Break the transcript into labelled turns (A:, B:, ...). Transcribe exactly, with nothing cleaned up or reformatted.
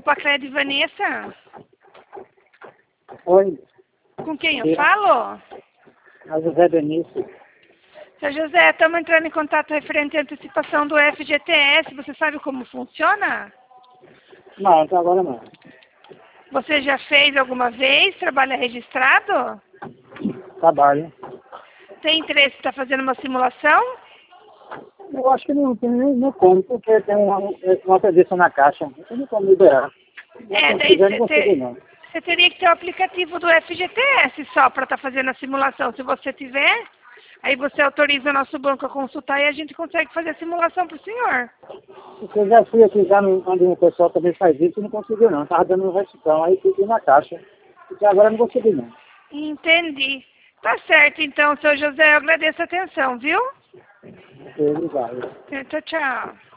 A: Pacred Vanessa?
B: Oi,
A: Com quem eu
B: Sim.
A: falo?
B: a José Benício.
A: Seu José, estamos entrando em contato referente à antecipação do F G T S. Você sabe como funciona?
B: Não, até agora não.
A: Você já fez alguma vez? Trabalha registrado?
B: Trabalho.
A: Tem interesse em estar fazendo uma simulação?
B: Eu acho que não tem nem, nem como, porque tem uma, uma presença na caixa. Eu não tenho como liberar.
A: É,
B: Se
A: daí
B: quiser, não
A: você
B: consigo
A: ter-
B: não.
A: você teria que ter o aplicativo do F G T S só para estar fazendo a simulação. Se você tiver, aí você autoriza o nosso banco a consultar e a gente consegue fazer a simulação para o senhor.
B: Porque eu já fui aqui, já no, onde o pessoal também faz isso e não conseguiu não. Estava dando um restitão, aí fiquei na caixa. Até agora não consegui não.
A: Entendi. Tá certo, então, seu José, eu agradeço a atenção, viu?
B: Ok, obrigado.
A: Tchau, tchau.